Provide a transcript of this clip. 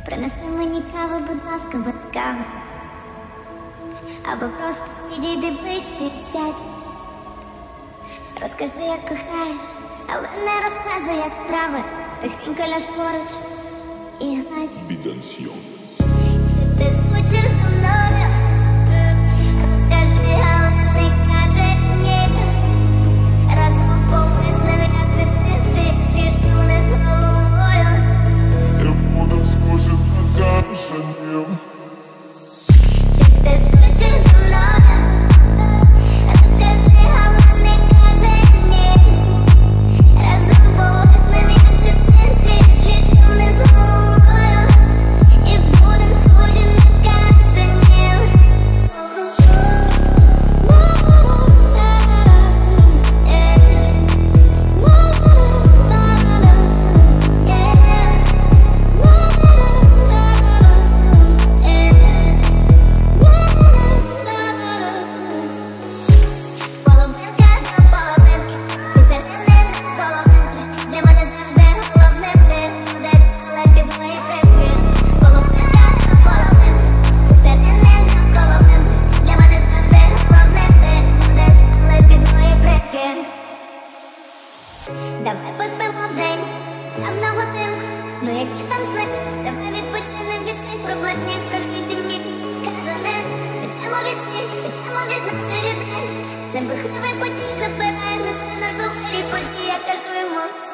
Принеси мені кави, будь ласка, без кави. Або просто підійди ближче і сядь. Розкажи, як кохаєш, але не розказуй, як справи. Тихенько ляж поруч і гладь. Бідансьйон. Чи ти скучив за мною? Розкажи, але не каже ні. Разом помислив, як в дитинстві, свіжку не з головою. Я буду схожим на кашанів. Чи ти скучив за мною? Розкажи, але не каже ні. Разом помислив, як в дитинстві, свіжку не з головою. І будем схожі на кашанів. Половинка на половинки, ці середини навколо вимки. Для мене завжди головне ти будеш, але під свої прики. Половинка на половинки, ці середини навколо вимки. Для мене завжди головне ти будеш, але під мої прики. Давай поспимо вдень, хоча б на годинку. Ну які там сни, давай відпочинем від своїх проблемних страшнісінькі. Каже не, течемо від сніг, течемо від нас і від них. Це бурхливий потік забирає, несе на зубері події, я кажу йому.